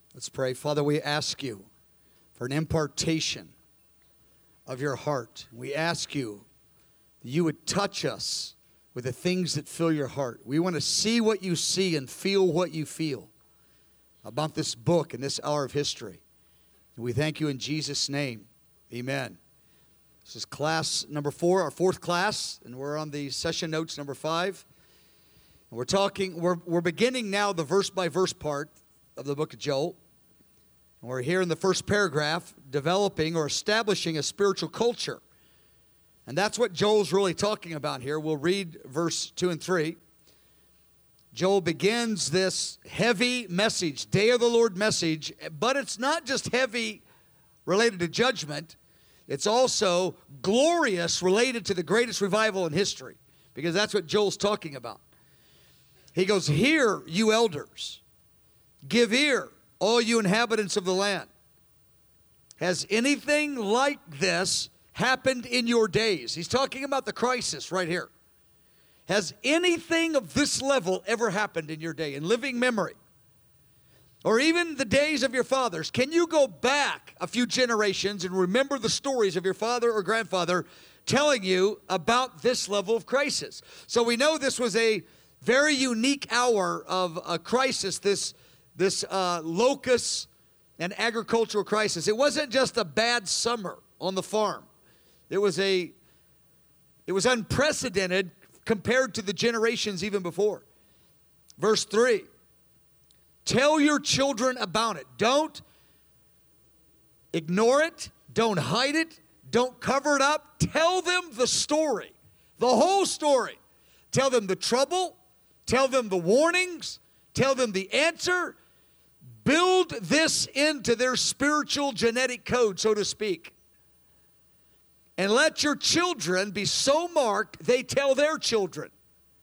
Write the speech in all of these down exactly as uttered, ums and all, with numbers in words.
Let's pray. Father, we ask you for an impartation of your heart. We ask you that you would touch us with the things that fill your heart. We want to see what you see and feel what you feel about this book and this hour of history. And we thank you in Jesus' name. Amen. This is class number four, our fourth class, and we're on the session notes number five. And we're talking, we're, we're beginning now the verse-by-verse part of the book of Joel. And we're here in the first paragraph, developing or establishing a spiritual culture. And that's what Joel's really talking about here. We'll read verse two and three. Joel begins this heavy message, Day of the Lord message, but it's not just heavy related to judgment. It's also glorious related to the greatest revival in history, because that's what Joel's talking about. He goes, "Hear, you elders. Give ear, all you inhabitants of the land. Has anything like this happened in your days?" He's talking about the crisis right here. Has anything of this level ever happened in your day, in living memory? Or even the days of your fathers? Can you go back a few generations and remember the stories of your father or grandfather telling you about this level of crisis? So we know this was a very unique hour of a crisis, this, this uh, locust and agricultural crisis. It wasn't just a bad summer on the farm. It was a, it was unprecedented compared to the generations even before. Verse three, tell your children about it. Don't ignore it. Don't hide it. Don't cover it up. Tell them the story, the whole story. Tell them the trouble. Tell them the warnings. Tell them the answer. Build this into their spiritual genetic code, so to speak. And let your children be so marked they tell their children.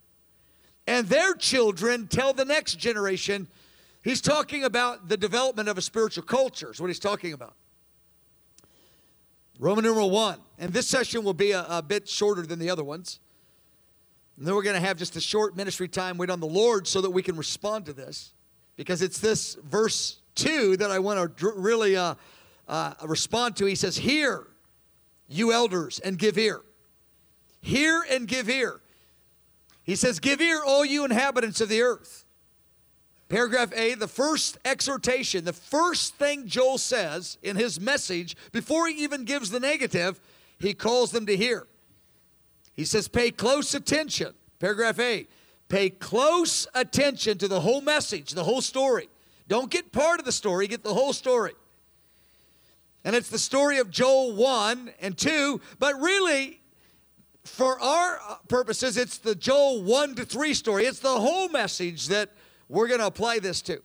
And their children tell the next generation. He's talking about the development of a spiritual culture is what he's talking about. Roman numeral one. And this session will be a, a bit shorter than the other ones. And then we're going to have just a short ministry time, wait on the Lord so that we can respond to this. Because it's this verse two that I want to dr- really uh, uh, respond to. He says, hear, you elders, and give ear. Hear and give ear. He says, give ear, all you inhabitants of the earth. Paragraph A, the first exhortation, the first thing Joel says in his message, before he even gives the negative, he calls them to hear. He says, pay close attention. Paragraph A, pay close attention to the whole message, the whole story. Don't get part of the story, get the whole story. And it's the story of Joel one and two, but really, for our purposes, it's the Joel one to three story. It's the whole message that we're going to apply this to.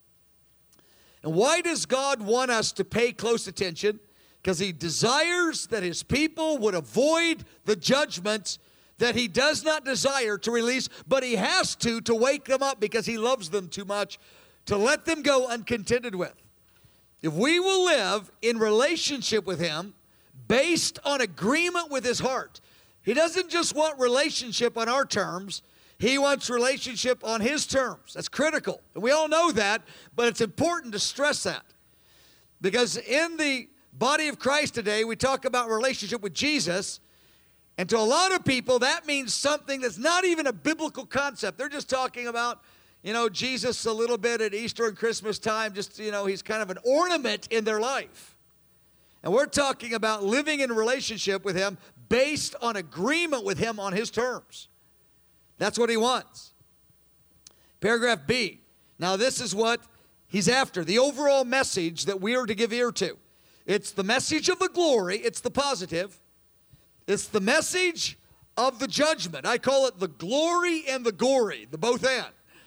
And why does God want us to pay close attention? Because he desires that his people would avoid the judgments that he does not desire to release, but he has to to wake them up because he loves them too much to let them go uncontended with. If we will live in relationship with him based on agreement with his heart, he doesn't just want relationship on our terms, he wants relationship on his terms. That's critical. And we all know that, but it's important to stress that. Because in the body of Christ today, we talk about relationship with Jesus, and to a lot of people, that means something that's not even a biblical concept. They're just talking about, you know, Jesus a little bit at Easter and Christmas time, just, you know, he's kind of an ornament in their life. And we're talking about living in a relationship with him based on agreement with him on his terms. That's what he wants. Paragraph B. Now this is what he's after. The overall message that we are to give ear to. It's the message of the glory. It's the positive. It's the message of the judgment. I call it the glory and the gory, the both and.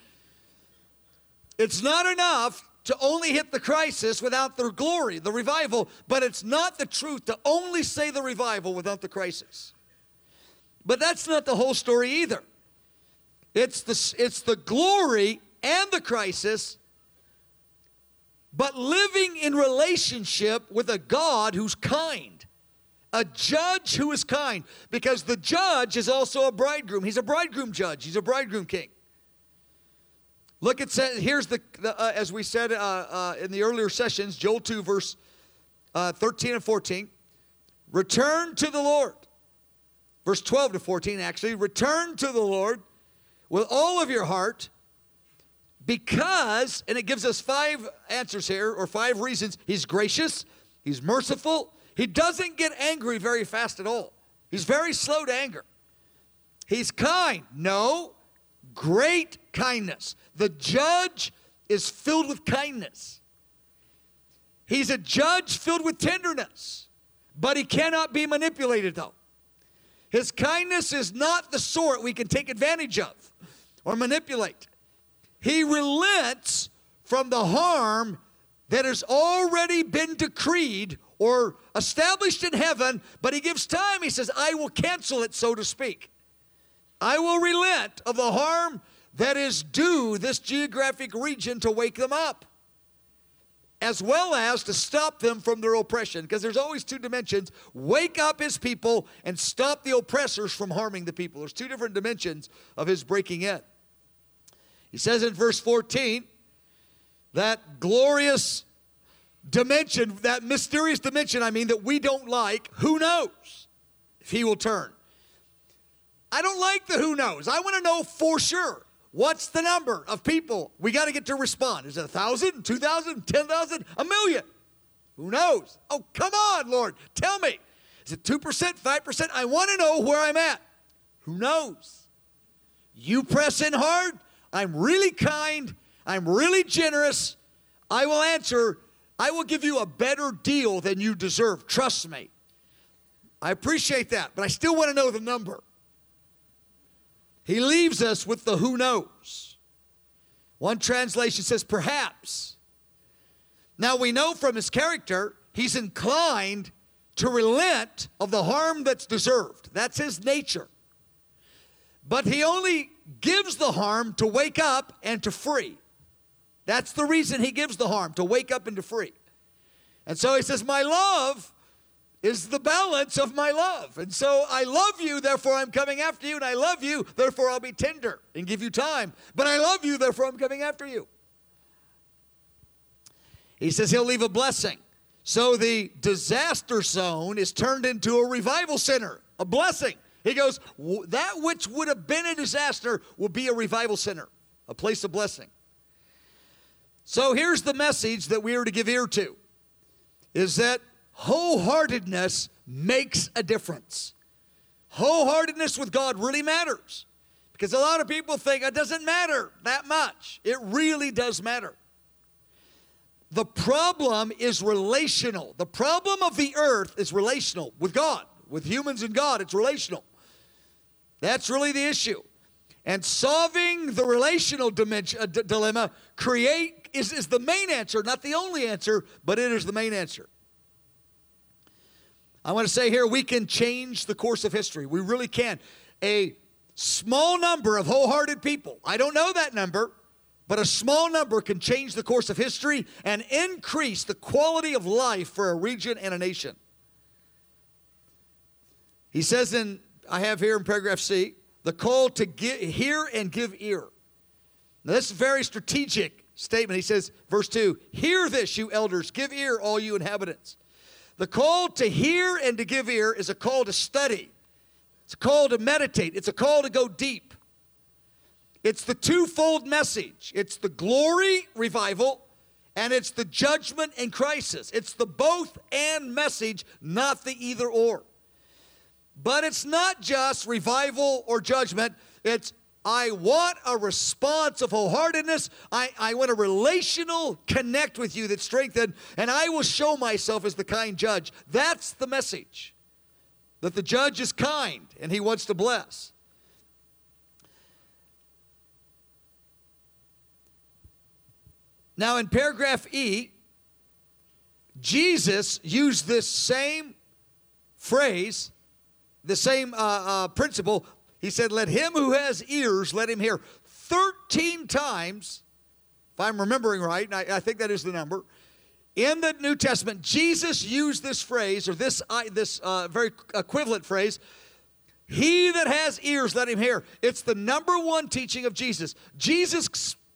It's not enough to only hit the crisis without the glory, the revival, but it's not the truth to only say the revival without the crisis. But that's not the whole story either. It's the, it's the glory and the crisis, but living in relationship with a God who's kind, a judge who is kind, because the judge is also a bridegroom. He's a bridegroom judge. He's a bridegroom king. Look, it says, here's the, the uh, as we said uh, uh, in the earlier sessions, Joel two, verse uh, thirteen and fourteen. Return to the Lord. Verse twelve to fourteen, actually. Return to the Lord with all of your heart, because, and it gives us five answers here, or five reasons. He's gracious. He's merciful. He doesn't get angry very fast at all. He's very slow to anger. He's kind. No. Great kindness. The judge is filled with kindness. He's a judge filled with tenderness. But he cannot be manipulated, though. His kindness is not the sort we can take advantage of or manipulate. He relents from the harm that has already been decreed or established in heaven, but he gives time. He says, I will cancel it, so to speak. I will relent of the harm that is due this geographic region to wake them up, as well as to stop them from their oppression, because there's always two dimensions. Wake up his people and stop the oppressors from harming the people. There's two different dimensions of his breaking in. He says in verse fourteen, that glorious dimension, that mysterious dimension, I mean, that we don't like, who knows if he will turn. I don't like the who knows. I want to know for sure. What's the number of people we got to get to respond? Is it a thousand, two thousand, ten thousand, a million? Who knows? Oh, come on, Lord. Tell me. Is it two percent, five percent? I want to know where I'm at. Who knows? You press in hard. I'm really kind. I'm really generous. I will answer. I will give you a better deal than you deserve. Trust me. I appreciate that, but I still want to know the number. He leaves us with the who knows. One translation says perhaps. Now we know from his character, he's inclined to relent of the harm that's deserved. That's his nature. But he only gives the harm to wake up and to free. That's the reason he gives the harm, to wake up and to free. And so he says, my love is the balance of my love. And so I love you, therefore I'm coming after you. And I love you, therefore I'll be tender and give you time. But I love you, therefore I'm coming after you. He says he'll leave a blessing. So the disaster zone is turned into a revival center, a blessing. He goes, that which would have been a disaster will be a revival center, a place of blessing. So here's the message that we are to give ear to, is that wholeheartedness makes a difference. Wholeheartedness with God really matters, because a lot of people think it doesn't matter that much. It really does matter. The problem is relational. The problem of the earth is relational with God. With humans and God, it's relational. That's really the issue. And solving the relational dimension, uh, d- dilemma create is, is the main answer, not the only answer, but it is the main answer. I want to say here, we can change the course of history. We really can. A small number of wholehearted people, I don't know that number, but a small number can change the course of history and increase the quality of life for a region and a nation. He says in, I have here in paragraph C, the call to give, hear and give ear. Now this is a very strategic statement. He says, verse two, hear this, you elders, give ear, all you inhabitants. The call to hear and to give ear is a call to study. It's a call to meditate. It's a call to go deep. It's the twofold message. It's the glory, revival, and it's the judgment and crisis. It's the both and message, not the either or. But it's not just revival or judgment. It's, I want a response of wholeheartedness. I, I want a relational connect with you that's strengthened, and I will show myself as the kind judge. That's the message. That the judge is kind, and he wants to bless. Now in paragraph E, Jesus used this same phrase, the same uh, uh, principle. He said, let him who has ears, let him hear. thirteen times, if I'm remembering right, and I, I think that is the number, in the New Testament, Jesus used this phrase, or this, uh, this uh, very equivalent phrase, he that has ears, let him hear. It's the number one teaching of Jesus. Jesus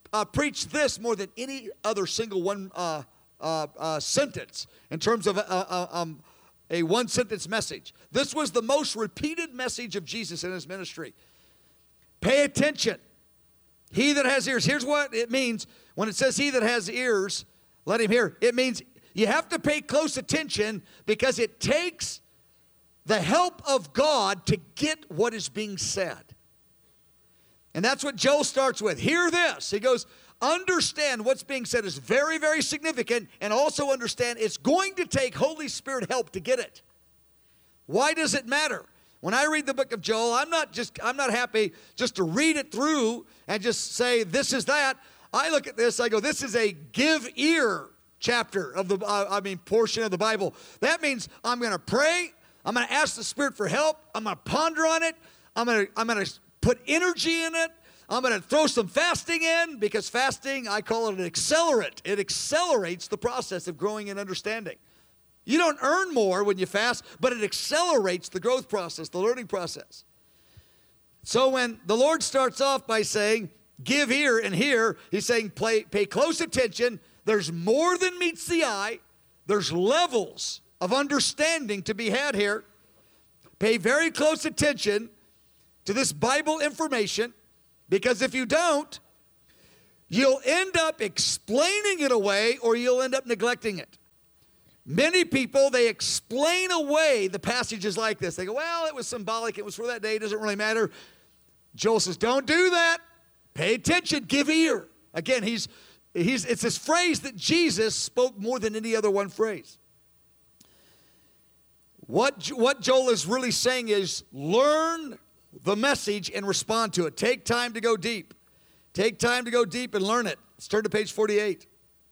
uh, preached this more than any other single one uh, uh, uh, sentence in terms of uh, uh, um, a one-sentence message. This was the most repeated message of Jesus in his ministry. Pay attention. He that has ears. Here's what it means when it says he that has ears, let him hear. It means you have to pay close attention because it takes the help of God to get what is being said. And that's what Joel starts with. Hear this. He goes, understand what's being said is very, very significant, and also understand it's going to take Holy Spirit help to get it. Why does it matter? When I read the book of Joel, I'm not just I'm not happy just to read it through and just say this is that. I look at this, I go, this is a give ear chapter of the uh, I mean portion of the Bible. That means I'm going to pray, I'm going to ask the Spirit for help, I'm going to ponder on it, I'm going to I'm going to put energy in it. I'm going to throw some fasting in, because fasting, I call it an accelerant. It accelerates the process of growing in understanding. You don't earn more when you fast, but it accelerates the growth process, the learning process. So when the Lord starts off by saying, give ear and hear, he's saying, pay, pay close attention. There's more than meets the eye. There's levels of understanding to be had here. Pay very close attention to this Bible information, because if you don't, you'll end up explaining it away, or you'll end up neglecting it. Many people, they explain away the passages like this. They go, well, it was symbolic. It was for that day. It doesn't really matter. Joel says, don't do that. Pay attention. Give ear. Again, he's, he's, it's this phrase that Jesus spoke more than any other one phrase. What, what Joel is really saying is learn the message and respond to it. Take time to go deep. Take time to go deep and learn it. Let's turn to page forty-eight.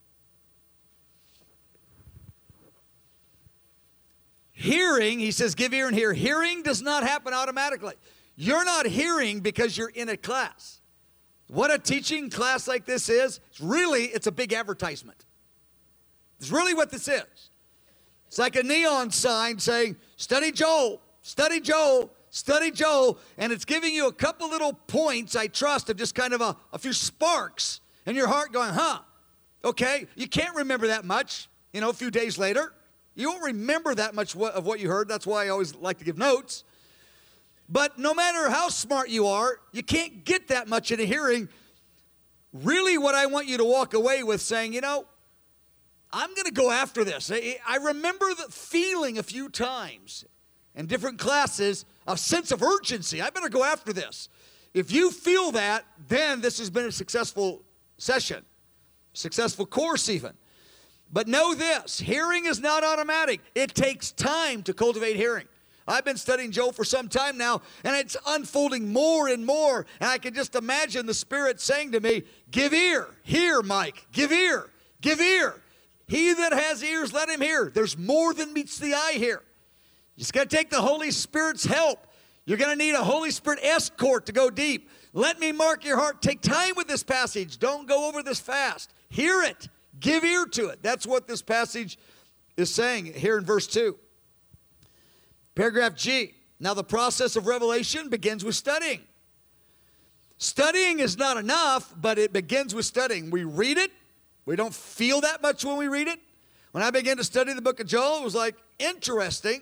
Hearing, he says, give ear and hear. Hearing does not happen automatically. You're not hearing because you're in a class. What a teaching class like this is, it's really, it's a big advertisement. It's really what this is. It's like a neon sign saying, study Joel, study Joel, study Joel, and it's giving you a couple little points, I trust, of just kind of a, a few sparks in your heart going, huh, okay, you can't remember that much, you know, a few days later. You won't remember that much of what you heard. That's why I always like to give notes. But no matter how smart you are, you can't get that much in a hearing. Really what I want you to walk away with saying, you know, I'm going to go after this. I remember the feeling a few times in different classes, a sense of urgency. I better go after this. If you feel that, then this has been a successful session, successful course even. But know this, hearing is not automatic. It takes time to cultivate hearing. I've been studying Joel for some time now, and it's unfolding more and more. And I can just imagine the Spirit saying to me, give ear, hear, Mike, give ear, give ear. He that has ears, let him hear. There's more than meets the eye here. You just got to take the Holy Spirit's help. You're going to need a Holy Spirit escort to go deep. Let me mark your heart. Take time with this passage. Don't go over this fast. Hear it. Give ear to it. That's what this passage is saying here in verse two. Paragraph G. Now the process of revelation begins with studying. Studying is not enough, but it begins with studying. We read it. We don't feel that much when we read it. When I began to study the book of Joel, it was like interesting.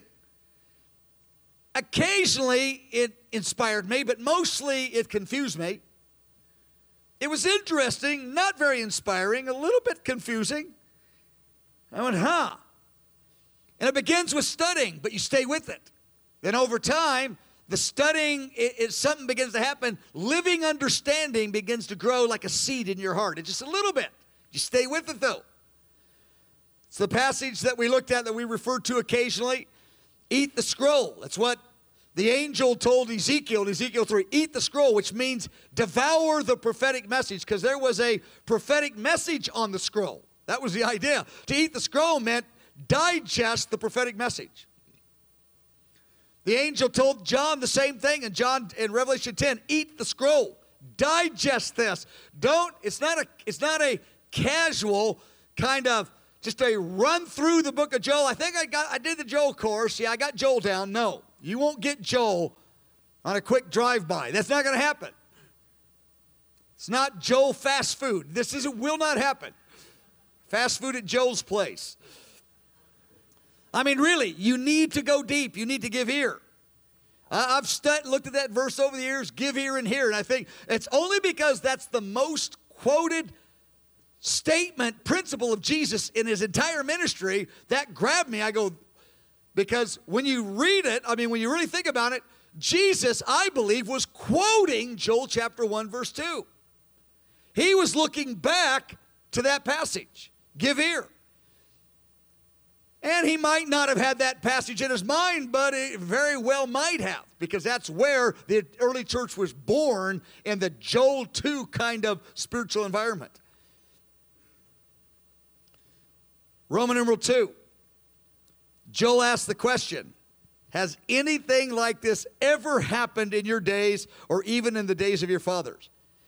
Occasionally it inspired me, but mostly it confused me. It was interesting, not very inspiring, a little bit confusing. I went, huh. And it begins with studying, but you stay with it. Then over time, the studying, it, it, something begins to happen. Living understanding begins to grow like a seed in your heart. It's just a little bit. You stay with it, though. It's the passage that we looked at that we referred to occasionally. Eat the scroll. That's what the angel told Ezekiel in Ezekiel three, eat the scroll, which means devour the prophetic message, because there was a prophetic message on the scroll. That was the idea. To eat the scroll meant digest the prophetic message. The angel told John the same thing in John in Revelation ten, eat the scroll. Digest this. Don't, it's not a, it's not a casual kind of just a run through the book of Joel. I think I got, I did the Joel course. Yeah, I got Joel down. No. You won't get Joel on a quick drive-by. That's not going to happen. It's not Joel fast food. This is, it will not happen. Fast food at Joel's place. I mean, really, you need to go deep. You need to give ear. I've stud- looked at that verse over the years, give ear and hear, and I think it's only because that's the most quoted statement, principle of Jesus in his entire ministry that grabbed me. I go, because when you read it, I mean, when you really think about it, Jesus, I believe, was quoting Joel chapter one, verse two. He was looking back to that passage. Give ear. And he might not have had that passage in his mind, but it very well might have, because that's where the early church was born, in the Joel two kind of spiritual environment. Roman numeral two. Joel asked the question, has anything like this ever happened in your days or even in the days of your fathers?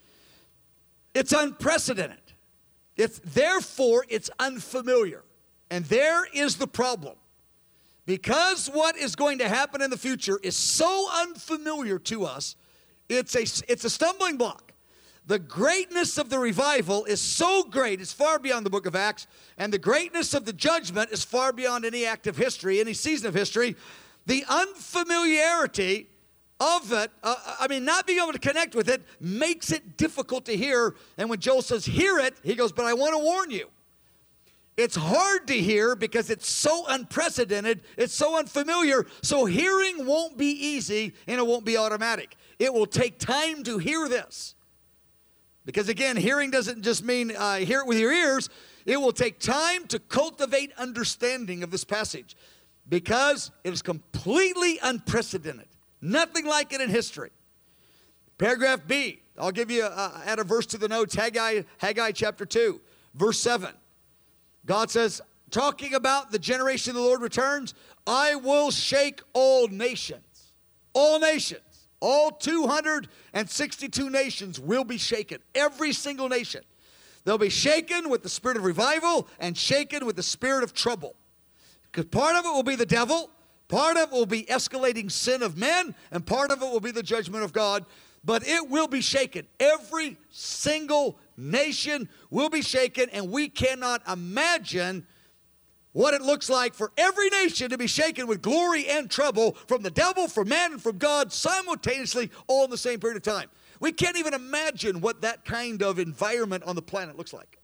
It's unprecedented. It's therefore it's unfamiliar. And there is the problem. Because what is going to happen in the future is so unfamiliar to us, it's a, it's a stumbling block. The greatness of the revival is so great, it's far beyond the book of Acts, and the greatness of the judgment is far beyond any act of history, any season of history. The unfamiliarity of it, uh, I mean, not being able to connect with it, makes it difficult to hear. And when Joel says, hear it, he goes, but I want to warn you. It's hard to hear because it's so unprecedented, it's so unfamiliar, so hearing won't be easy and it won't be automatic. It will take time to hear this. Because again, hearing doesn't just mean uh, hear it with your ears. It will take time to cultivate understanding of this passage because it is completely unprecedented. Nothing like it in history. Paragraph B, I'll give you, uh, add a verse to the notes, Haggai, Haggai chapter two, verse seven. God says, talking about the generation the Lord returns, I will shake all nations. All nations. All two hundred sixty-two nations will be shaken. Every single nation. They'll be shaken with the spirit of revival and shaken with the spirit of trouble. Because part of it will be the devil, part of it will be escalating sin of men, and part of it will be the judgment of God. But it will be shaken. Every single nation will be shaken, and we cannot imagine what it looks like for every nation to be shaken with glory and trouble from the devil, from man, and from God simultaneously, all in the same period of time. We can't even imagine what that kind of environment on the planet looks like.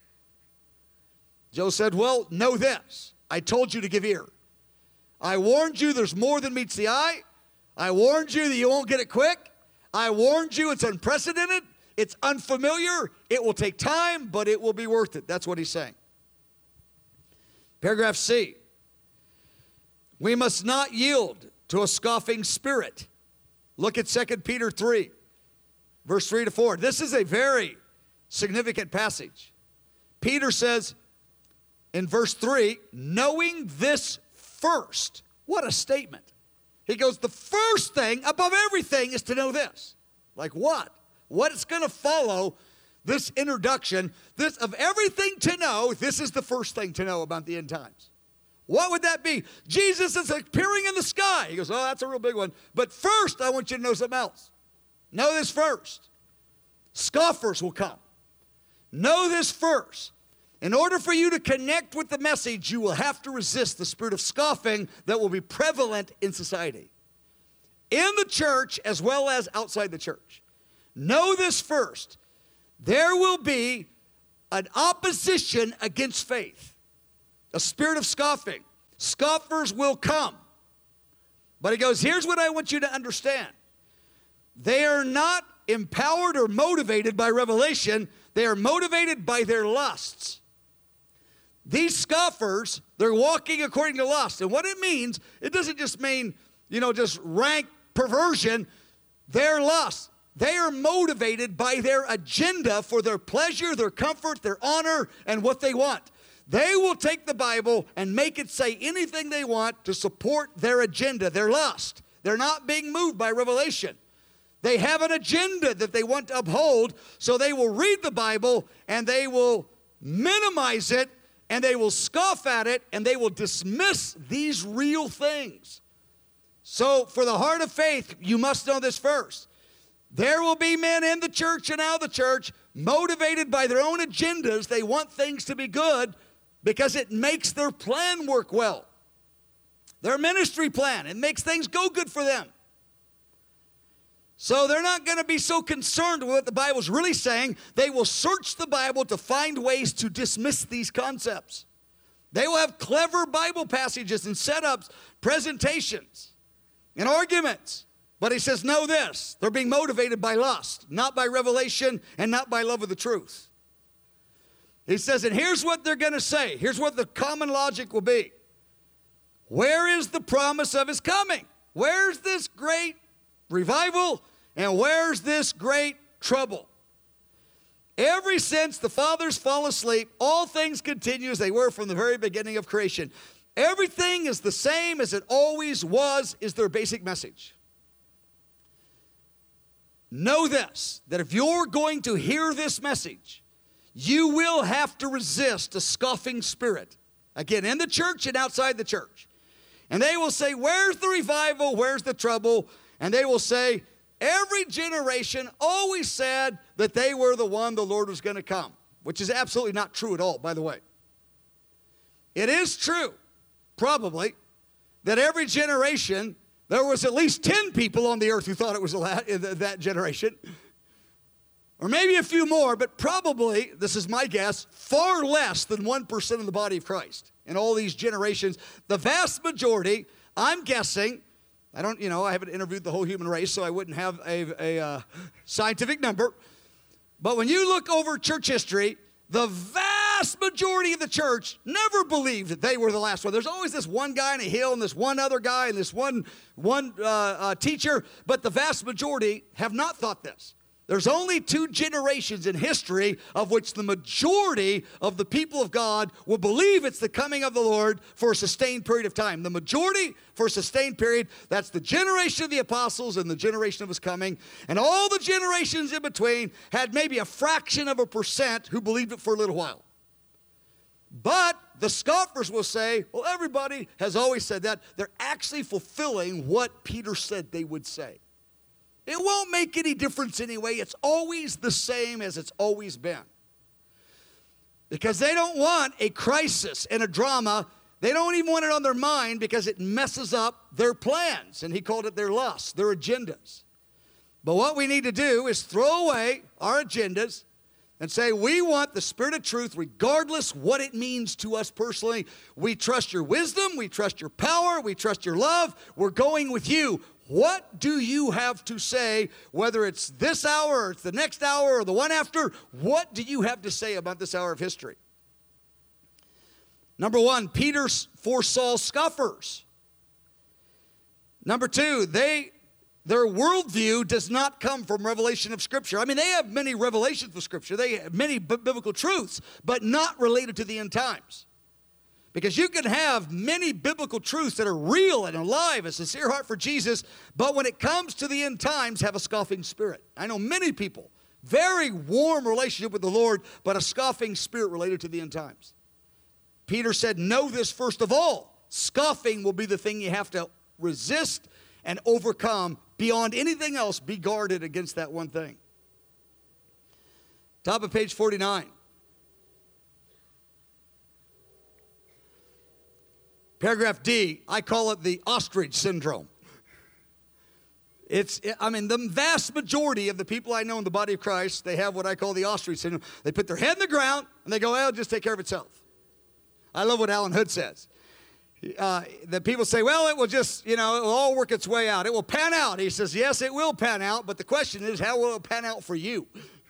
Joe said, well, know this. I told you to give ear. I warned you there's more than meets the eye. I warned you that you won't get it quick. I warned you it's unprecedented. It's unfamiliar. It will take time, but it will be worth it. That's what he's saying. Paragraph C. We must not yield to a scoffing spirit. Look at Second Peter three, verse three to four. This is a very significant passage. Peter says in verse three, knowing this first. What a statement. He goes, the first thing above everything is to know this. Like what? What's going to follow this introduction? This, of everything to know, this is the first thing to know about the end times. What would that be? Jesus is appearing in the sky. He goes, oh, that's a real big one. But first, I want you to know something else. Know this first. Scoffers will come. Know this first. In order for you to connect with the message, you will have to resist the spirit of scoffing that will be prevalent in society. In the church as well as outside the church. Know this first. There will be an opposition against faith. A spirit of scoffing. Scoffers will come. But he goes, here's what I want you to understand. They are not empowered or motivated by revelation. They are motivated by their lusts. These scoffers, they're walking according to lust. And what it means, it doesn't just mean, you know, just rank perversion. Their lust. They are motivated by their agenda for their pleasure, their comfort, their honor, and what they want. They will take the Bible and make it say anything they want to support their agenda, their lust. They're not being moved by revelation. They have an agenda that they want to uphold, so they will read the Bible and they will minimize it and they will scoff at it and they will dismiss these real things. So for the heart of faith, you must know this first. There will be men in the church and out of the church motivated by their own agendas. They want things to be good because it makes their plan work well. Their ministry plan, it makes things go good for them. So they're not going to be so concerned with what the Bible's really saying. They will search the Bible to find ways to dismiss these concepts. They will have clever Bible passages and setups, presentations, and arguments. But he says, know this, they're being motivated by lust, not by revelation and not by love of the truth. He says, and here's what they're going to say. Here's what the common logic will be. Where is the promise of his coming? Where's this great revival? And where's this great trouble? Ever since the fathers fall asleep, all things continue as they were from the very beginning of creation. Everything is the same as it always was, is their basic message. Know this, that if you're going to hear this message, you will have to resist a scoffing spirit. Again, in the church and outside the church. And they will say, where's the revival? Where's the trouble? And they will say, every generation always said that they were the one the Lord was going to come, which is absolutely not true at all, by the way. It is true, probably, that every generation, there was at least ten people on the earth who thought it was that generation. Or maybe a few more, but probably, this is my guess, far less than one percent of the body of Christ in all these generations. The vast majority, I'm guessing, I don't, you know, I haven't interviewed the whole human race, so I wouldn't have a, a uh, scientific number. But when you look over church history, the vast majority of the church never believed that they were the last one. There's always this one guy on a hill and this one other guy and this one, one uh, uh, teacher, but the vast majority have not thought this. There's only two generations in history of which the majority of the people of God will believe it's the coming of the Lord for a sustained period of time. The majority for a sustained period, that's the generation of the apostles and the generation of his coming. And all the generations in between had maybe a fraction of a percent who believed it for a little while. But the scoffers will say, well, everybody has always said that. They're actually fulfilling what Peter said they would say. It won't make any difference anyway. It's always the same as it's always been. Because they don't want a crisis and a drama. They don't even want it on their mind because it messes up their plans. And he called it their lusts, their agendas. But what we need to do is throw away our agendas and say, we want the Spirit of truth regardless what it means to us personally. We trust your wisdom. We trust your power. We trust your love. We're going with you. What do you have to say, whether it's this hour or it's the next hour or the one after? What do you have to say about this hour of history? Number one, Peter foresaw scoffers. Number two, they their worldview does not come from revelation of Scripture. I mean, they have many revelations of Scripture. They have many b- biblical truths, but not related to the end times. Because you can have many biblical truths that are real and alive, a sincere heart for Jesus, but when it comes to the end times, have a scoffing spirit. I know many people, very warm relationship with the Lord, but a scoffing spirit related to the end times. Peter said, know this first of all. Scoffing will be the thing you have to resist and overcome. Beyond anything else, be guarded against that one thing. Top of page forty-nine. Paragraph D, I call it the ostrich syndrome. It's, I mean, the vast majority of the people I know in the body of Christ, they have what I call the ostrich syndrome. They put their head in the ground, and they go, well, it'll just take care of itself. I love what Alan Hood says. Uh, the people say, well, it will just, you know, it will all work its way out. It will pan out. He says, yes, it will pan out, but the question is, how will it pan out for you?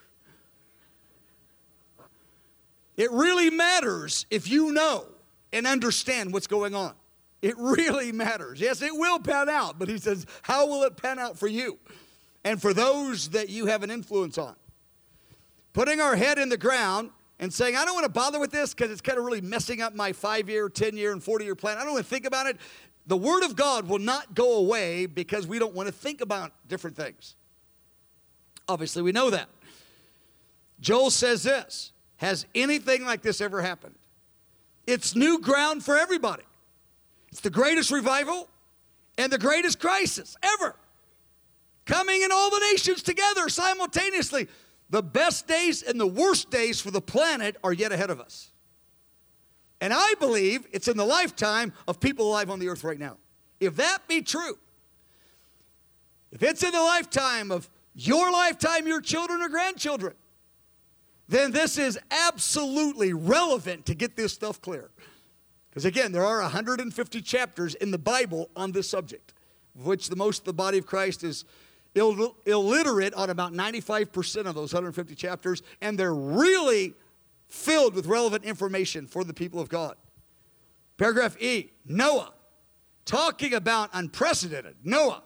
It really matters if you know and understand what's going on. It really matters. Yes, it will pan out, but he says, how will it pan out for you and for those that you have an influence on? Putting our head in the ground and saying, I don't want to bother with this because it's kind of really messing up my five-year, ten-year, and forty-year plan. I don't want to think about it. The Word of God will not go away because we don't want to think about different things. Obviously, we know that. Joel says this, has anything like this ever happened? It's new ground for everybody. It's the greatest revival and the greatest crisis ever. Coming in all the nations together simultaneously. The best days and the worst days for the planet are yet ahead of us. And I believe it's in the lifetime of people alive on the earth right now. If that be true, if it's in the lifetime of your lifetime, your children or grandchildren, then this is absolutely relevant to get this stuff clear. Because again, there are one hundred fifty chapters in the Bible on this subject, of which the most of the body of Christ is Ill, illiterate on about ninety-five percent of those one hundred fifty chapters, and they're really filled with relevant information for the people of God. Paragraph E, Noah, talking about unprecedented. Noah.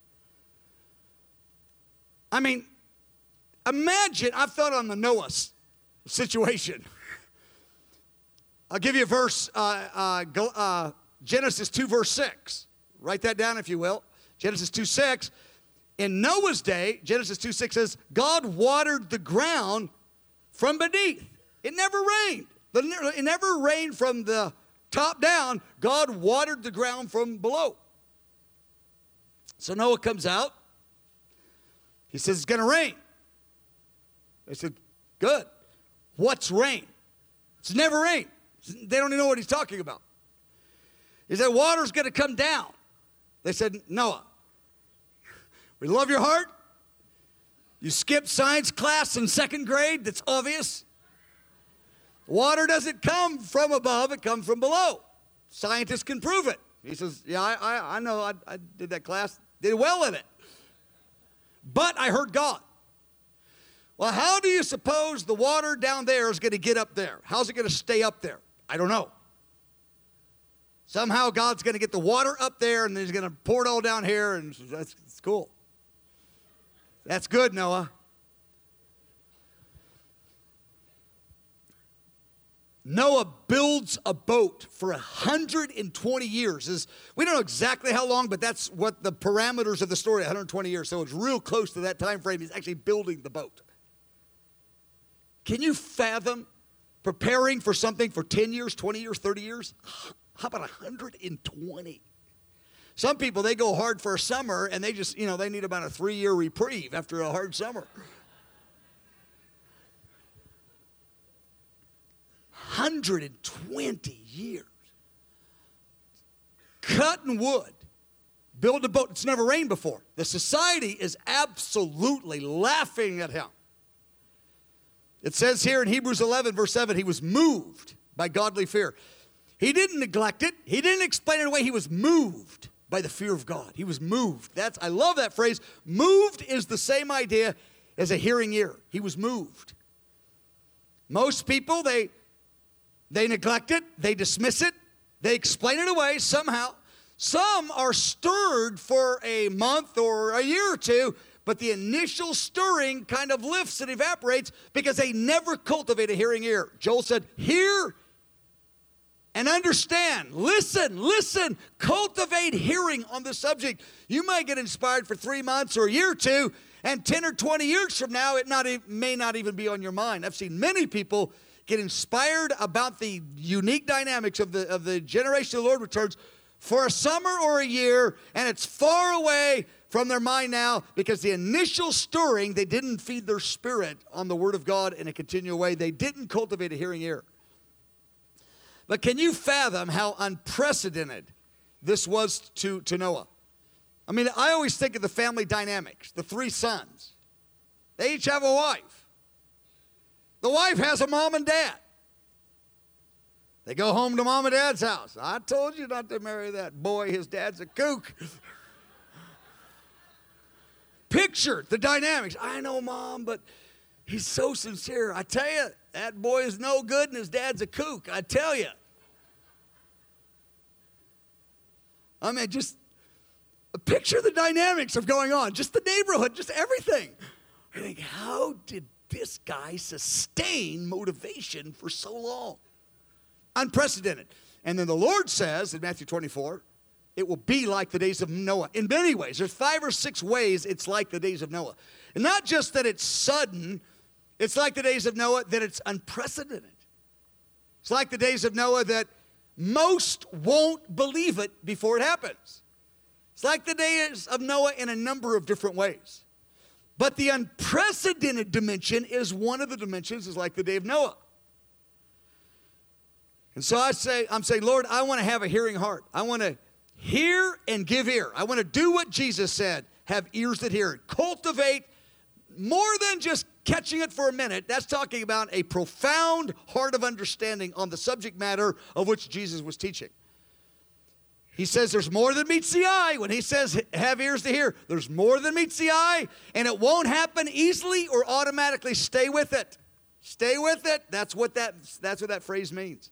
I mean, imagine, I've thought on the Noah situation. I'll give you a verse, uh, uh, uh, Genesis two, verse six. Write that down if you will. Genesis two, six. In Noah's day, Genesis two, six says, God watered the ground from beneath. It never rained. It never rained from the top down. God watered the ground from below. So Noah comes out. He says, it's going to rain. They said, good. What's rain? It's never rained. They don't even know what he's talking about. He said, water's going to come down. They said, Noah, we love your heart. You skipped science class in second grade. That's obvious. Water doesn't come from above. It comes from below. Scientists can prove it. He says, yeah, I, I, I know. I, I did that class. Did well in it. But I heard God. Well, how do you suppose the water down there is going to get up there? How's it going to stay up there? I don't know. Somehow God's going to get the water up there and then he's going to pour it all down here, and that's, that's cool. That's good, Noah. Noah builds a boat for one hundred twenty years. Is we don't know exactly how long, but that's what the parameters of the story, one hundred twenty years. So it's real close to that time frame. He's actually building the boat. Can you fathom preparing for something for ten years, twenty years, thirty years? How about one hundred twenty? Some people, they go hard for a summer, and they just, you know, they need about a three-year reprieve after a hard summer. one hundred twenty years. Cutting wood. Build a boat. It's never rained before. The society is absolutely laughing at him. It says here in Hebrews eleven, verse seven, he was moved by godly fear. He didn't neglect it. He didn't explain it away. He was moved by the fear of God. He was moved. That's, I love that phrase. Moved is the same idea as a hearing ear. He was moved. Most people, they, they neglect it. They dismiss it. They explain it away somehow. Some are stirred for a month or a year or two, but the initial stirring kind of lifts and evaporates because they never cultivate a hearing ear. Joel said, hear and understand. Listen, listen. Cultivate hearing on the subject. You might get inspired for three months or a year or two, and ten or twenty years from now, it not, it may not even be on your mind. I've seen many people get inspired about the unique dynamics of the, of the generation of the Lord returns for a summer or a year, and it's far away from their mind now because the initial stirring, they didn't feed their spirit on the Word of God in a continual way. They didn't cultivate a hearing ear. But can you fathom how unprecedented this was to, to Noah? I mean, I always think of the family dynamics, the three sons. They each have a wife. The wife has a mom and dad. They go home to mom and dad's house. I told you not to marry that boy. His dad's a kook. Picture the dynamics. I know, Mom, but he's so sincere. I tell you, that boy is no good and his dad's a kook. I tell you. I mean, just picture the dynamics of going on. Just the neighborhood, just everything. I think, how did this guy sustain motivation for so long? Unprecedented. And then the Lord says in Matthew twenty-four, it will be like the days of Noah. In many ways. There's five or six ways it's like the days of Noah. And not just that it's sudden, it's like the days of Noah that it's unprecedented. It's like the days of Noah that most won't believe it before it happens. It's like the days of Noah in a number of different ways. But the unprecedented dimension is one of the dimensions, is like the day of Noah. And so I say, I'm saying, Lord, I want to have a hearing heart. I want to hear and give ear. I want to do what Jesus said, have ears that hear. Cultivate more than just catching it for a minute. That's talking about a profound heart of understanding on the subject matter of which Jesus was teaching. He says there's more than meets the eye. When he says have ears to hear, there's more than meets the eye, and it won't happen easily or automatically. Stay with it. Stay with it. That's what that, that's what that phrase means.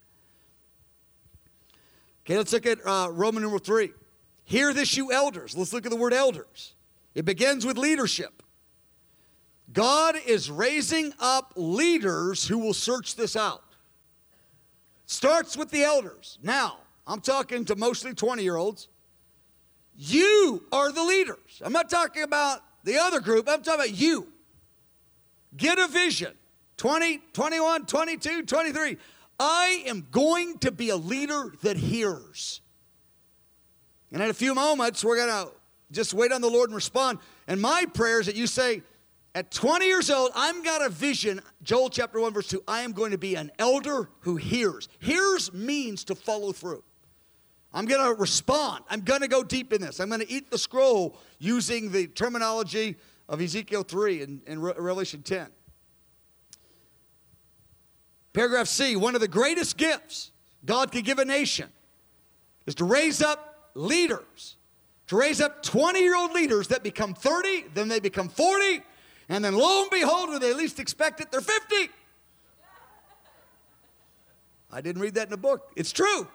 Okay, let's look at uh, Roman numeral three. Hear this, you elders. Let's look at the word elders. It begins with leadership. God is raising up leaders who will search this out. Starts with the elders. Now, I'm talking to mostly twenty-year-olds. You are the leaders. I'm not talking about the other group. I'm talking about you. Get a vision. twenty, twenty-one, twenty-two, twenty-three. I am going to be a leader that hears. And in a few moments, we're going to just wait on the Lord and respond. And my prayer is that you say, at twenty years old, I've got a vision, Joel chapter one, verse two, I am going to be an elder who hears. Hears means to follow through. I'm going to respond. I'm going to go deep in this. I'm going to eat the scroll using the terminology of Ezekiel three and, and Re- Revelation ten. Paragraph C, one of the greatest gifts God could give a nation is to raise up leaders, to raise up twenty-year-old leaders that become thirty, then they become forty, and then lo and behold, when they least expect it, they're fifty. I didn't read that in a book. It's true.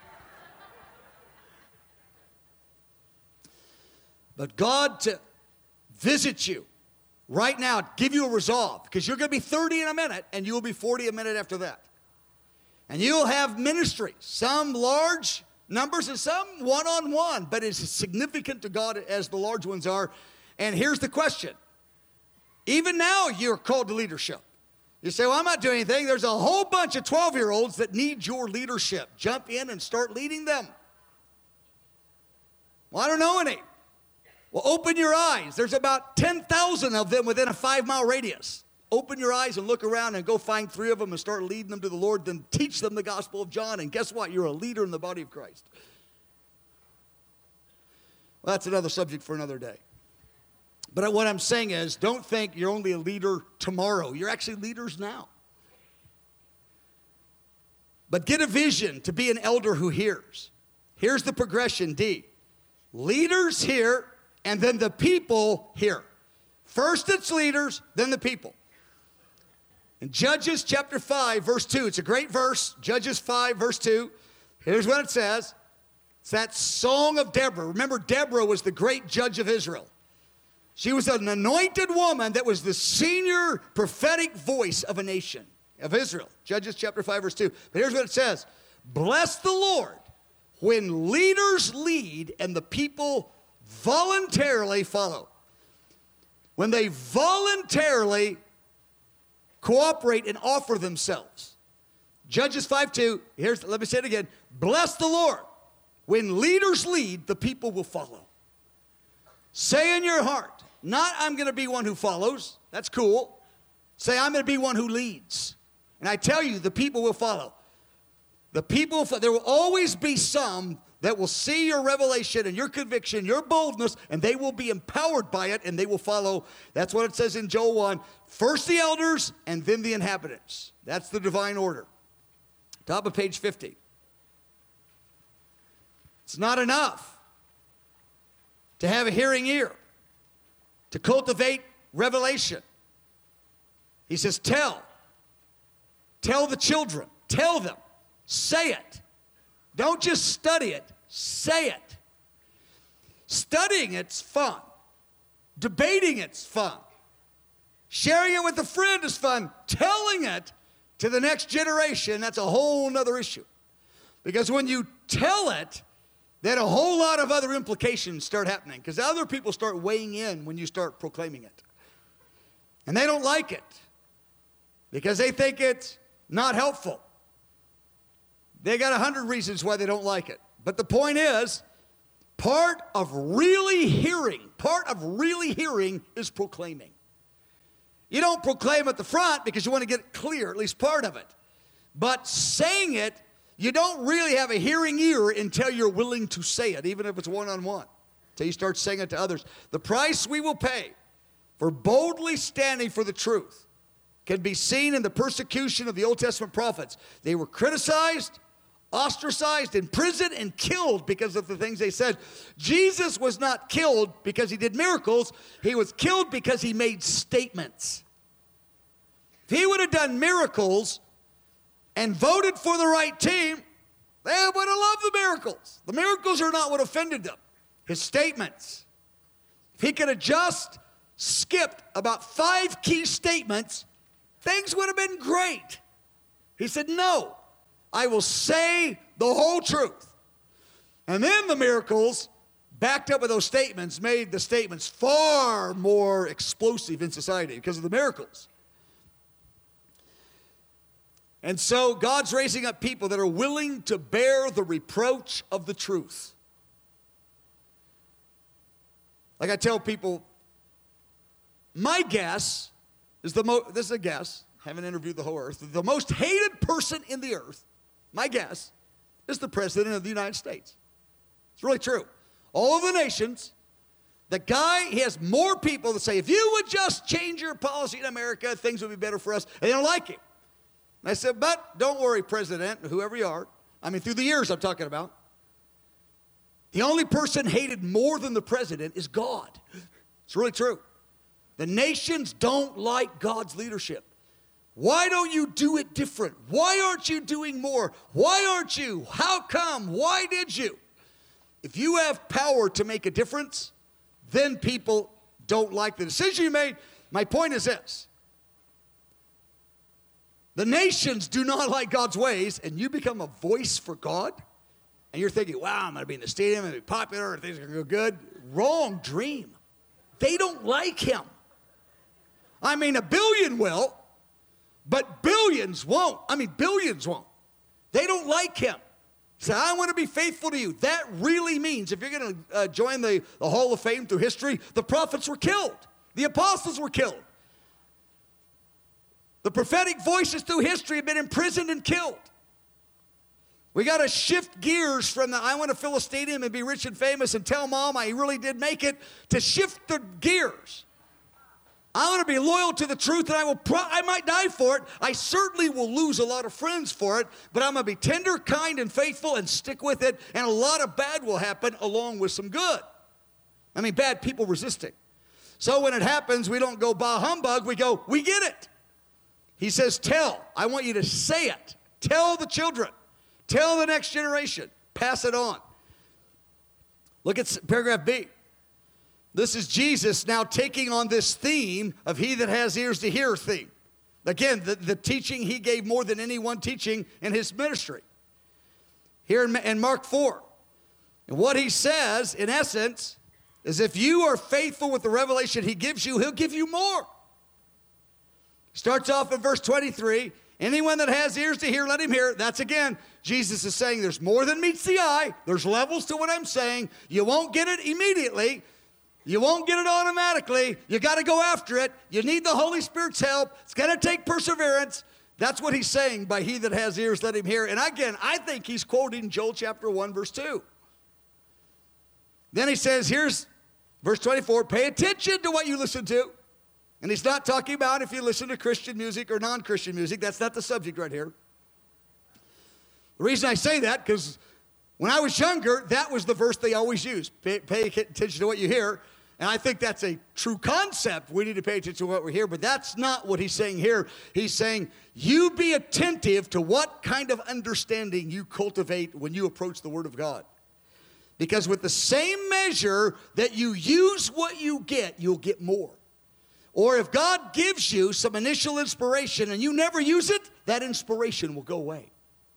But God to visit you right now, give you a resolve, because you're going to be thirty in a minute, and you will be forty a minute after that. And you'll have ministries, some large numbers and some one-on-one, but it's as significant to God as the large ones are. And here's the question. Even now, you're called to leadership. You say, well, I'm not doing anything. There's a whole bunch of twelve-year-olds that need your leadership. Jump in and start leading them. Well, I don't know any. Well, open your eyes. There's about ten thousand of them within a five-mile radius. Open your eyes and look around and go find three of them and start leading them to the Lord. Then teach them the gospel of John. And guess what? You're a leader in the body of Christ. Well, that's another subject for another day. But what I'm saying is, don't think you're only a leader tomorrow. You're actually leaders now. But get a vision to be an elder who hears. Here's the progression, D. Leaders hear, and then the people hear. First it's leaders, then the people. In Judges chapter five, verse two, it's a great verse. Judges five, verse two. Here's what it says. It's that song of Deborah. Remember, Deborah was the great judge of Israel. She was an anointed woman that was the senior prophetic voice of a nation, of Israel. Judges chapter five, verse two. But here's what it says. Bless the Lord when leaders lead and the people voluntarily follow. When they voluntarily cooperate and offer themselves. Judges five two, here's, let me say it again. Bless the Lord. When leaders lead, the people will follow. Say in your heart, not I'm going to be one who follows. That's cool. Say I'm going to be one who leads. And I tell you, the people will follow. The people, there will always be some that will see your revelation and your conviction, your boldness, and they will be empowered by it, and they will follow. That's what it says in Joel one. First the elders, and then the inhabitants. That's the divine order. Top of page fifty. It's not enough to have a hearing ear, to cultivate revelation. He says, tell. Tell the children. Tell them. Say it. Don't just study it. Say it. Studying it's fun. Debating it's fun. Sharing it with a friend is fun. Telling it to the next generation, that's a whole nother issue. Because when you tell it, then a whole lot of other implications start happening. Because other people start weighing in when you start proclaiming it. And they don't like it. Because they think it's not helpful. They got a hundred reasons why they don't like it. But the point is, part of really hearing, part of really hearing is proclaiming. You don't proclaim at the front because you want to get it clear, at least part of it. But saying it, you don't really have a hearing ear until you're willing to say it, even if it's one-on-one, until you start saying it to others. The price we will pay for boldly standing for the truth can be seen in the persecution of the Old Testament prophets. They were criticized, ostracized, imprisoned, and killed because of the things they said. Jesus was not killed because he did miracles. He was killed because he made statements. If he would have done miracles and voted for the right team, they would have loved the miracles. The miracles are not what offended them. His statements. If he could have just skipped about five key statements, things would have been great. He said, no, I will say the whole truth. And then the miracles, backed up with those statements, made the statements far more explosive in society because of the miracles. And so God's raising up people that are willing to bear the reproach of the truth. Like I tell people, my guess is the most, this is a guess, haven't interviewed the whole earth, the most hated person in the earth, my guess, is the President of the United States. It's really true. All of the nations, the guy, he has more people that say, if you would just change your policy in America, things would be better for us. And they don't like him. And I said, but don't worry, President, whoever you are. I mean, through the years I'm talking about. The only person hated more than the president is God. It's really true. The nations don't like God's leadership. Why don't you do it different? Why aren't you doing more? Why aren't you? How come? Why did you? If you have power to make a difference, then people don't like the decision you made. My point is this. The nations do not like God's ways, and you become a voice for God, and you're thinking, wow, I'm going to be in the stadium, I'm going to be popular, and things are going to go good. Wrong dream. They don't like him. I mean, a billion will, but billions won't. I mean, billions won't. They don't like him. Say, I want to be faithful to you. That really means, if you're going to uh, join the, the Hall of Fame through history, the prophets were killed. The apostles were killed. The prophetic voices through history have been imprisoned and killed. We got to shift gears from the I want to fill a stadium and be rich and famous and tell mom I really did make it, to shift the gears. I want to be loyal to the truth, and I will. Pro- I might die for it. I certainly will lose a lot of friends for it, but I'm going to be tender, kind, and faithful and stick with it, and a lot of bad will happen along with some good. I mean, bad people resisting. So when it happens, we don't go bah humbug. We go, we get it. He says, tell. I want you to say it. Tell the children. Tell the next generation. Pass it on. Look at paragraph B. This is Jesus now taking on this theme of he that has ears to hear theme. Again, the, the teaching he gave more than any one teaching in his ministry. Here in, in Mark four. And what he says, in essence, is if you are faithful with the revelation he gives you, he'll give you more. Starts off in verse twenty-three. Anyone that has ears to hear, let him hear. That's again, Jesus is saying there's more than meets the eye. There's levels to what I'm saying. You won't get it immediately. You won't get it automatically. You got to go after it. You need the Holy Spirit's help. It's going to take perseverance. That's what he's saying by he that has ears, let him hear. And again, I think he's quoting Joel chapter one, verse two. Then he says, here's verse twenty-four, pay attention to what you listen to. And he's not talking about if you listen to Christian music or non-Christian music. That's not the subject right here. The reason I say that, because when I was younger, that was the verse they always used. Pay, pay attention to what you hear. And I think that's a true concept. We need to pay attention to what we hear. But that's not what he's saying here. He's saying, you be attentive to what kind of understanding you cultivate when you approach the Word of God. Because with the same measure that you use what you get, you'll get more. Or if God gives you some initial inspiration and you never use it, that inspiration will go away.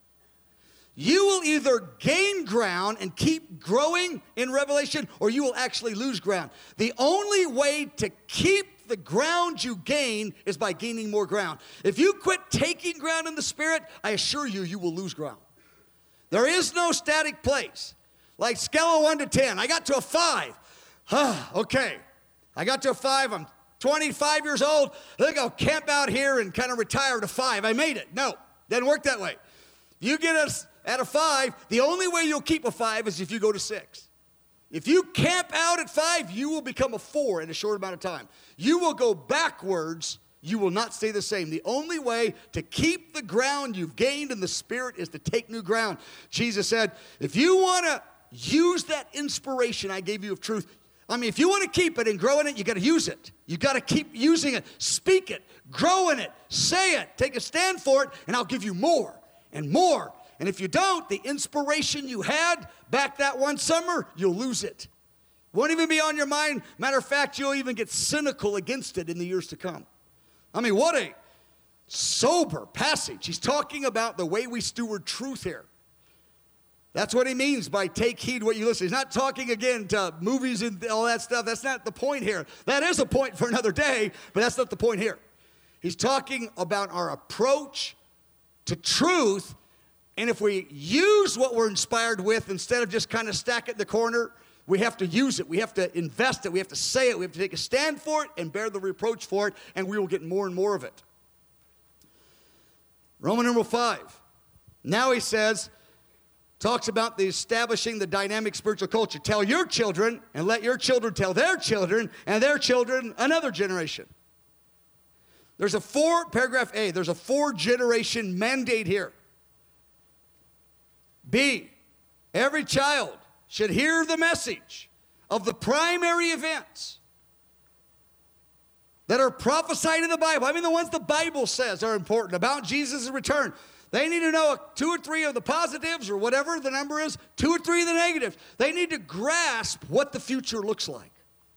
You will either gain ground and keep growing in revelation, or you will actually lose ground. The only way to keep the ground you gain is by gaining more ground. If you quit taking ground in the Spirit, I assure you, you will lose ground. There is no static place. Like scale of one to ten. I got to a five. Okay. I got to a five. I'm twenty-five years old. I think I'll camp out here and kind of retire to five. I made it. No, doesn't work that way. You get us at a five, the only way you'll keep a five is if you go to six. If you camp out at five, you will become a four in a short amount of time. You will go backwards. You will not stay the same. The only way to keep the ground you've gained in the Spirit is to take new ground. Jesus said, if you want to use that inspiration I gave you of truth, I mean, if you want to keep it and grow in it, you got to use it. You got to keep using it, speak it, grow in it, say it, take a stand for it, and I'll give you more and more. And if you don't, the inspiration you had back that one summer, you'll lose it. Won't even be on your mind. Matter of fact, you'll even get cynical against it in the years to come. I mean, what a sober passage. He's talking about the way we steward truth here. That's what he means by take heed what you listen. He's not talking again to movies and all that stuff. That's not the point here. That is a point for another day, but that's not the point here. He's talking about our approach to truth. And if we use what we're inspired with instead of just kind of stack it in the corner, we have to use it. We have to invest it. We have to say it. We have to take a stand for it and bear the reproach for it, and we will get more and more of it. Roman number five. Now he says, talks about the establishing the dynamic spiritual culture. Tell your children, and let your children tell their children, and their children another generation. There's a four, paragraph A, there's a four generation mandate here. B, every child should hear the message of the primary events that are prophesied in the Bible. I mean, the ones the Bible says are important about Jesus' return. They need to know two or three of the positives or whatever the number is, two or three of the negatives. They need to grasp what the future looks like.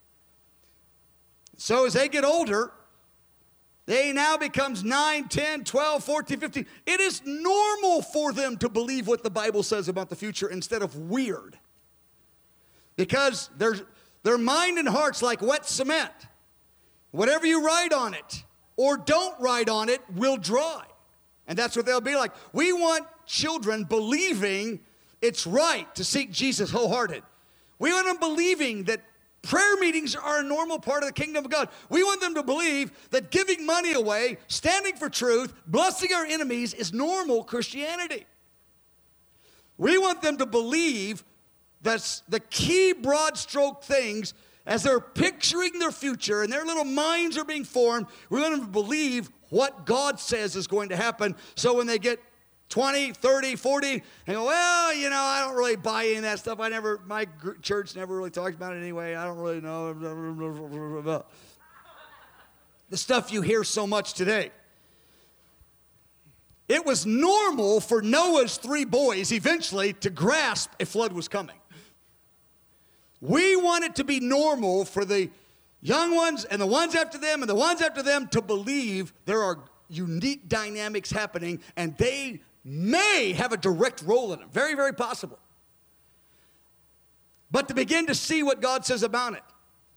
So as they get older, they now becomes nine, ten, twelve, fourteen, fifteen. It is normal for them to believe what the Bible says about the future instead of weird. Because their, their mind and heart's like wet cement. Whatever you write on it or don't write on it will dry. And that's what they'll be like. We want children believing it's right to seek Jesus wholehearted. We want them believing that prayer meetings are a normal part of the kingdom of God. We want them to believe that giving money away, standing for truth, blessing our enemies is normal Christianity. We want them to believe that the key broad stroke things as they're picturing their future and their little minds are being formed, we want them to believe what God says is going to happen. So when they get twenty, thirty, forty, and go, well, you know, I don't really buy into that stuff. I never, my church never really talks about it anyway. I don't really know. The stuff you hear so much today. It was normal for Noah's three boys eventually to grasp a flood was coming. We want it to be normal for the young ones and the ones after them and the ones after them to believe there are unique dynamics happening and they may have a direct role in it. Very, very possible. But to begin to see what God says about it.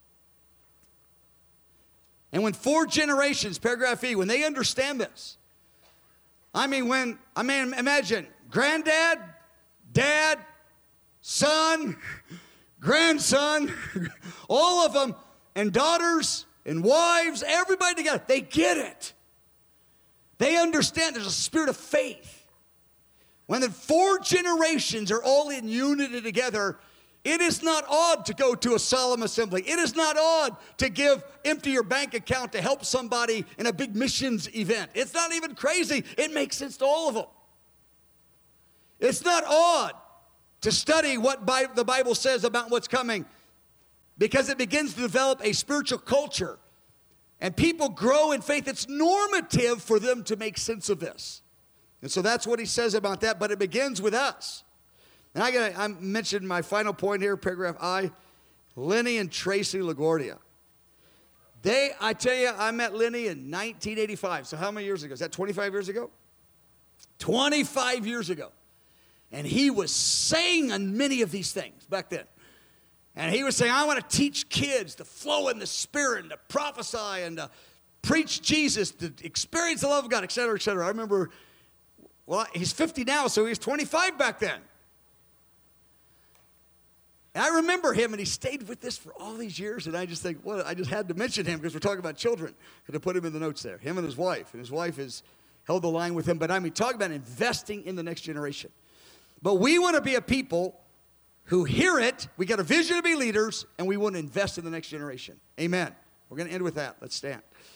And when four generations, paragraph E, when they understand this, I mean, when, I mean, imagine granddad, dad, son, grandson, all of them, and daughters and wives, everybody together, they get it. They understand there's a spirit of faith. When the four generations are all in unity together, it is not odd to go to a solemn assembly. It is not odd to give, empty your bank account to help somebody in a big missions event. It's not even crazy. It makes sense to all of them. It's not odd to study what Bi- the Bible says about what's coming because it begins to develop a spiritual culture. And people grow in faith. It's normative for them to make sense of this. And so that's what he says about that, but it begins with us. And I got I mentioned my final point here, paragraph I, Lenny and Tracy LaGuardia. They, I tell you, I met Lenny in nineteen eighty-five. So how many years ago? Is that twenty-five years ago? twenty-five years ago. And he was saying on many of these things back then. And he was saying, I want to teach kids to flow in the Spirit and to prophesy and to preach Jesus, to experience the love of God, et cetera, et cetera. I remember, well, he's fifty now, so he was twenty-five back then. And I remember him, and he stayed with this for all these years, and I just think, well, I just had to mention him because we're talking about children. I had to put him in the notes there. Him and his wife, and his wife has held the line with him. But I mean, talk about investing in the next generation. But we want to be a people who hear it. We got a vision to be leaders, and we want to invest in the next generation. Amen. We're going to end with that. Let's stand.